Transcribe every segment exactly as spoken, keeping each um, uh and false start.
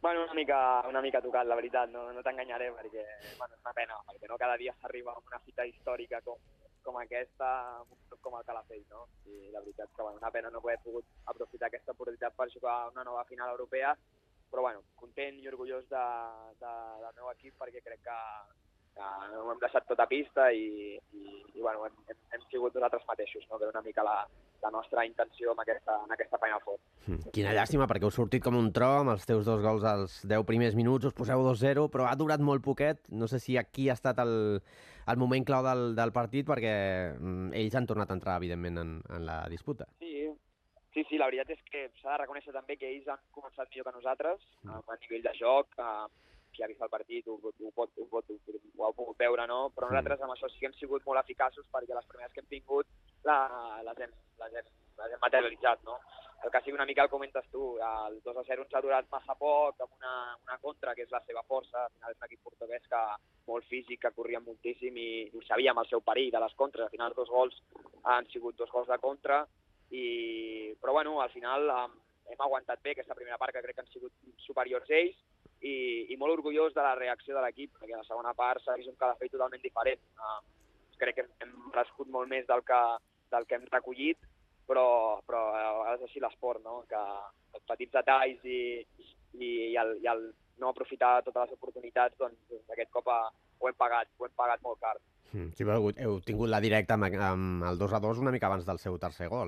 Bueno, una mica, una mica tocat, la veritat, no, no t'enganyaré, perquè bueno, és una pena, perquè no cada dia s'arriba a una fita històrica com, com aquesta, amb un club com el Calafell, no? I la veritat que bueno, una pena no haver pogut aprofitar aquesta oportunitat per jugar una nova final europea, però bueno, content i orgullós de, de, del meu equip, perquè crec que, que ho hem deixat tot a pista i, i, i bueno, hem, hem, hem sigut nosaltres mateixos, no? Que era una mica la, la nostra intenció en aquesta, en aquesta Final Four. Quina llàstima, perquè heu sortit com un tro amb els teus dos gols als deu primers minuts, us poseu dos zero, però ha durat molt poquet. No sé si aquí ha estat el, el moment clau del, del partit, perquè mm, ells han tornat a entrar, evidentment, en, en la disputa. Sí, sí, sí, la veritat és que s'ha de reconèixer també que ells han començat millor que nosaltres, mm. a nivell de joc, eh, qui ha vist el partit ho, ho, ho, pot, ho, pot, ho, ho ha pogut veure, no? Però nosaltres amb això sí que hem sigut molt eficaços, perquè les primeres que hem tingut la, les, hem, les, hem, les hem materialitzat, no? El que sigui una mica el comentes tu, el dos a zero ens ha durat massa poc, amb una, una contra, que és la seva força. Al final és un equip portuguès que molt físic, que corria moltíssim i, i sabíem el seu perill de les contres. Al final dos gols han sigut dos gols de contra, i, però bueno, al final um, hem aguantat bé aquesta primera part, que crec que han sigut superiors ells, i, i molt orgullós de la reacció de l'equip, perquè a la segona part s'ha vist un Calafell totalment diferent. Uh, crec que hem, hem crescut molt més del que, del que hem recollit, però, però és així l'esport, no? Que els petits detalls i, i, i, el, i el no aprofitar totes les oportunitats, doncs aquest cop ha, ho hem pagat, ho hem pagat molt car. Mm, sí, però heu tingut la directa amb, amb el dos a dos una mica abans del seu tercer gol.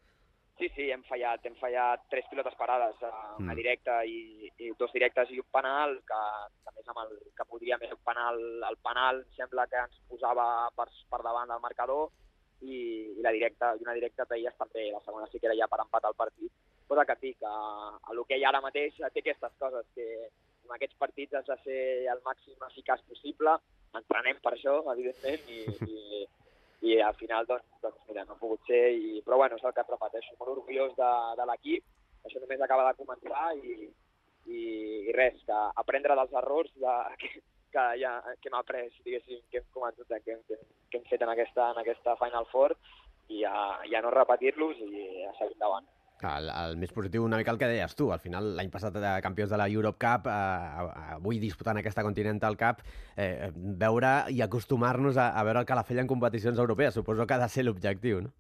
Sí, sí, hem fallat, hem fallat tres pilotes parades, una mm. directa i, i dos directes i un penal, que, que a més amb el que podria més un penal, el penal sembla que ens posava per, per davant del marcador, i, i la directa, i una directa peies també, la segona sí que era ja per empatar el partit. Cosa que et dic, a, a l'hoquei ara mateix té aquestes coses, que en aquests partits has de ser el màxim eficaç possible, entrenem per això, evidentment, i, i, i al final, doncs, doncs mira, no ha pogut ser, i, però bueno, és el que et repeteixo, molt orgullós de, de l'equip, això només acaba de començar, i, i, i res, que aprendre dels errors de, que, que, ja, que hem après, diguéssim, que hem començat, que, que, que hem fet en aquesta, en aquesta Final Four, i ja, ja no repetir-los i a seguir endavant. El, el més positiu una mica el que deies tu, al final l'any passat de campions de la Europe Cup, eh, avui disputant aquesta Continental Cup, eh, veure i acostumar-nos a, a veure el Calafell en competicions europees, suposo que ha de ser l'objectiu, no?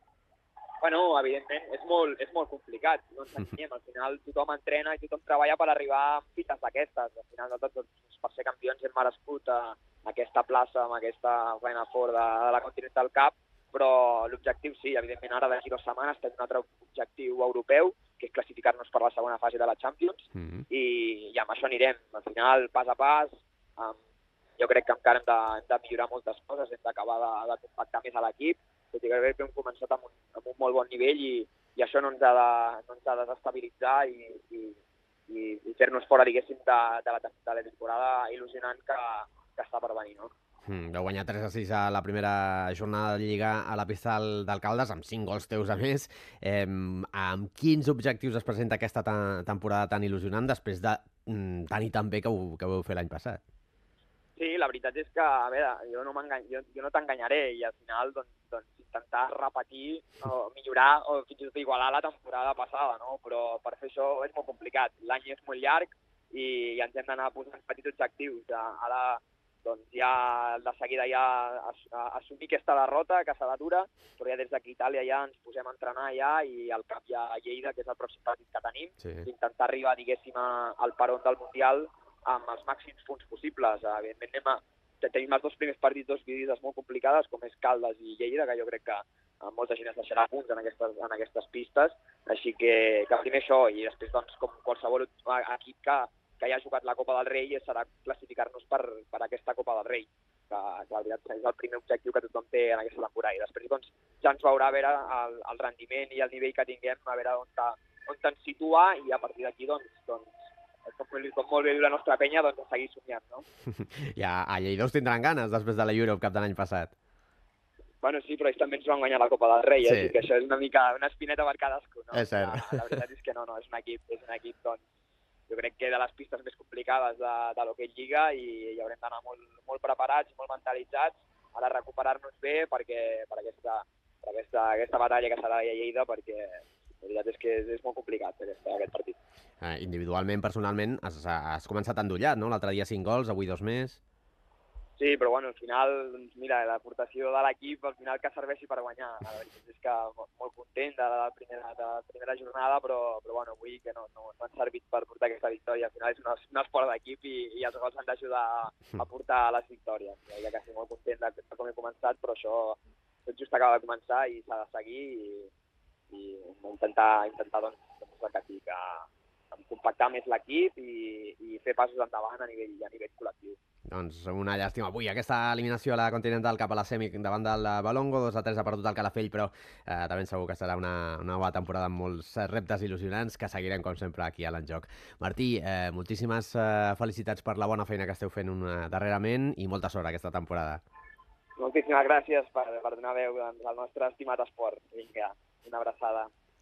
Bueno, evidentment, és molt, és molt complicat, no ens enganyem, al final tothom entrena i tothom treballa per arribar a fites d'aquestes, al final nosaltres doncs, per ser campions hem merescut a, a aquesta plaça, amb aquesta Final Four de, de la Continental Cup, però l'objectiu sí, evidentment ara d'aquí dues setmanes tenim un altre objectiu europeu, que és classificar-nos per la segona fase de la Champions, mm-hmm. i, i amb això anirem, al final, pas a pas. Um, jo crec que encara hem de, hem de millorar moltes coses, hem d'acabar de, de compactar més a l'equip, tot i que crec que hem començat amb un, amb un molt bon nivell, i, i això no ens ha de, no ens ha de desestabilitzar i, i, i, i fer-nos fora, diguéssim, de, de, la, de la temporada il·lusionant que, que està per venir, no? Mm, vau guanyar tres a sis a la primera jornada de Lliga a la pista d'Alcaldes, amb cinc gols teus a més. Eh, amb quins objectius es presenta aquesta temporada tan il·lusionant després de mm, tan i tan bé que ho, que ho vau fer l'any passat? Sí, la veritat és que, a veure, jo no, jo, jo no t'enganyaré, i al final doncs, doncs intentar repetir o millorar o fins i tot igualar la temporada passada, no? Però per fer això és molt complicat. L'any és molt llarg i, i ens hem d'anar posant petits objectius. Ara doncs ja de seguida ja assumir aquesta derrota, que serà dura, però ja des d'aquí a Itàlia ja ens posem a entrenar ja, i al cap ja a Lleida, que és el pròxim partit que tenim, sí. Intentar arribar, diguéssim, al peron del Mundial amb els màxims punts possibles. Evidentment anem a, tenim els dos primers partits, dos visites molt complicades, com és Caldes i Lleida, que jo crec que molta gent es deixarà punts en aquestes, en aquestes pistes, així que, que primer això, i després doncs, com qualsevol equip que que ja ha jugat la Copa del Rei, i serà classificar-nos per, per aquesta Copa del Rei, que, que la veritat és el primer objectiu que tothom té en aquesta temporada. I després doncs, ja ens veurà a veure el, el rendiment i el nivell que tinguem, a veure on, ta, on ens situa, i a partir d'aquí, doncs, doncs, com, com molt bé diu la nostra penya, doncs, a seguir somiant, no? Ja, a Lleida us tindran ganes després de la Europe Cup de l'any passat. Bueno, sí, però ells també ens van guanyar la Copa del Rei, sí. Així que això és una mica una espineta per cadascú, no? És cert. La, la veritat és que no, no, és un equip, és un equip, doncs, jo crec que de les pistes més complicades de, de l'hoquei Lliga, i, i haurem d'anar molt, molt preparats, molt mentalitzats, a recuperar-nos bé perquè, per, aquesta, per aquesta, aquesta batalla que serà a Lleida, perquè La veritat és que és, és molt complicat aquest, aquest partit. Eh, individualment, personalment, has, has començat endollat, no? L'altre dia cinc gols, avui dos més. Sí, però bueno, al final, doncs mira, l'aportació de l'equip al final que serveixi per guanyar. La veritat és que molt content de la primera, de la primera jornada, però, però bueno, avui que no, no, no han servit per portar aquesta victòria. Al final és un, un esport d'equip i, i els gols han d'ajudar a portar les victòries. Ja que estic molt content de, de com he començat, però això tot just acaba de començar i s'ha de seguir i, i intentar, intentar doncs, doncs que sí, que compactar més l'equip i, i fer passos endavant a nivell, a nivell col·lectiu. Doncs una llàstima avui, aquesta eliminació a la Continental cap a la semi davant del Balongo, dos a tres ha perdut el Calafell, però eh, també segur que serà una, una nova temporada amb molts reptes il·lusionants que seguirem, com sempre, aquí a l'Enjoc. Martí, eh, moltíssimes eh, felicitats per la bona feina que esteu fent una, darrerament i molta sort aquesta temporada. Moltíssimes gràcies per, per donar veu al nostre estimat esport. Vinga, una abraçada.